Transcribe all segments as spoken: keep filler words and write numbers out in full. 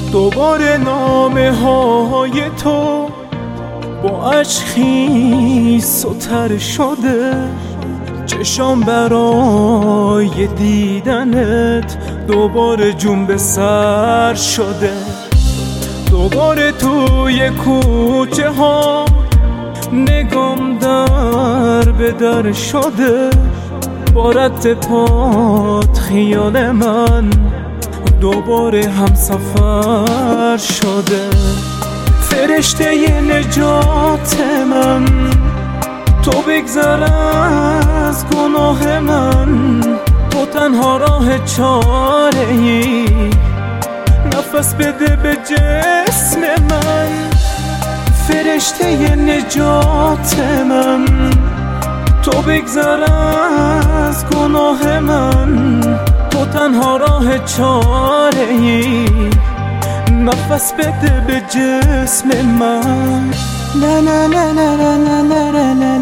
دوباره نامه های تو با عشق خیس و تر شده، چشام برای دیدنت دوباره جون به سر شده. دوباره توی کوچه ها نگام در به در شده، با رد پات خیال من دوباره هم سفر شده. فرشته ی نجات من، تو بگذر از گناه من، تو تنها راه چاره ای، نفس بده به جسم من. فرشته ی نجات من، تو بگذر از گناه من، تو تنها راه چاره ای، نفس بده به جسم من. لا لا لا لا لا لا لا لا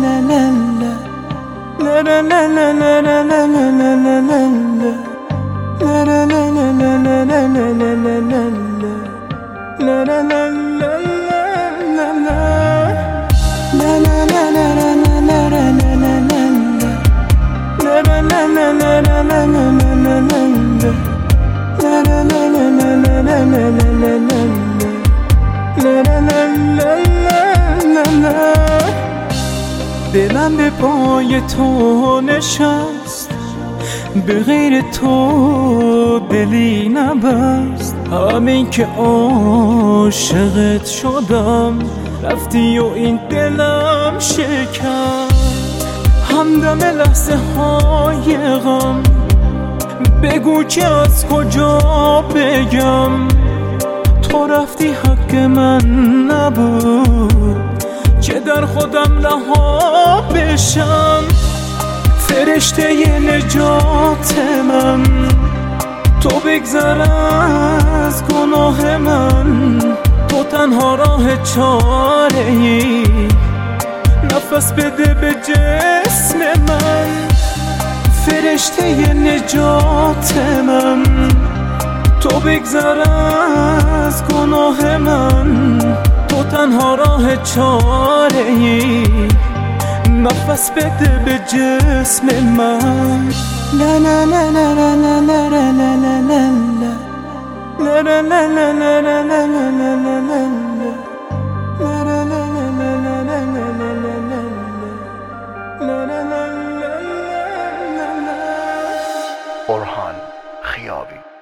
لا لا لا لا لا لا لا دلم به پای تو نشست، به غیر تو دلی نبست. همین که عاشقت شدم رفتی و این دلم شکست. همدم لحظه های غم، بگو که از کجا بگم، تو رفتی حق من نبود که در خودم رها بشم. فرشته ی نجات من، تو بگذر از گناه من، تو تنها راه چاره ای، نفس بده به جسم من. فرشته ی نجات من، تو بگذر از گناه من، تو تنها راه چاره ای، نفس بده به جسم من. لا لا لا لا لا لا لا لا لا لا لا لا لا لا برهان خیابی.